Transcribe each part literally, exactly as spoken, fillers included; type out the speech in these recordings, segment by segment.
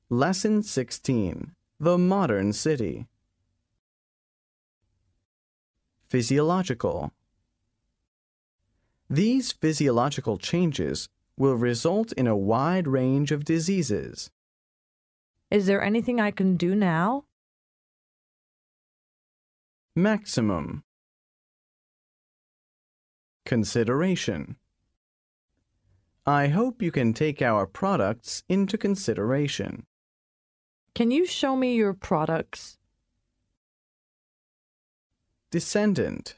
Lesson sixteen. The Modern City. Physiological. These physiological changes will result in a wide range of diseases. Is there anything I can do now? Maximum. Consideration. I hope you can take our products into consideration. Can you show me your products? Descendant.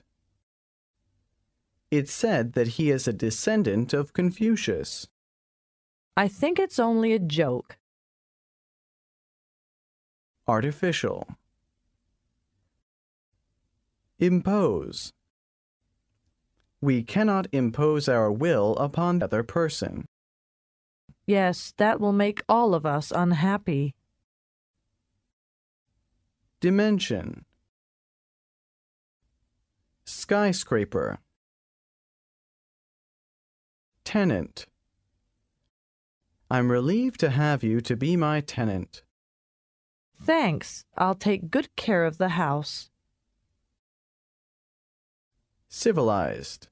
It's said that he is a descendant of Confucius. I think it's only a joke. Artificial. Impose. We cannot impose our will upon another person. Yes, that will make all of us unhappy. Dimension. Skyscraper. Tenant. I'm relieved to have you to be my tenant. Thanks. I'll take good care of the house. Civilized.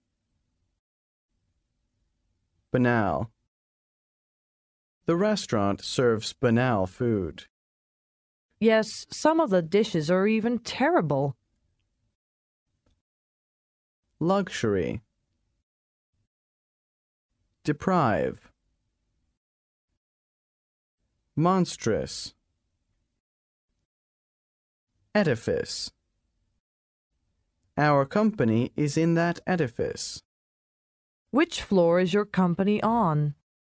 Banal. The restaurant serves banal food. Yes, some of the dishes are even terrible. Luxury. Deprive. Monstrous. Edifice. Our company is in that edifice. Which floor is your company on?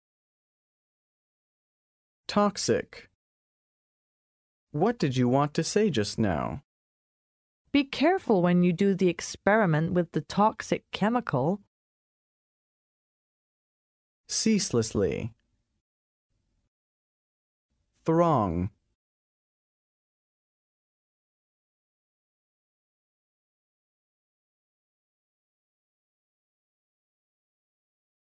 Toxic. What did you want to say just now? Be careful when you do the experiment with the toxic chemical. Ceaselessly. Throng.